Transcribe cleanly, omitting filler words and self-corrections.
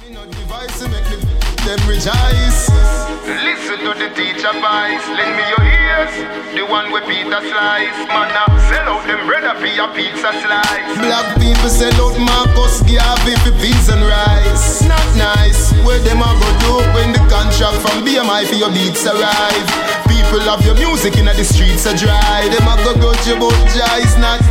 Them rejoice. Listen to the teacher voice. Lend me your ears. The one with Peter slice. Man, sell out them bread up a pizza slice. Black people sell out Marcus Garvey for beans and rice. Not nice. Where them a go do when the contract from BMI for your beats arrive? People love your music in the streets are dry. Them a go grudge about Jah is not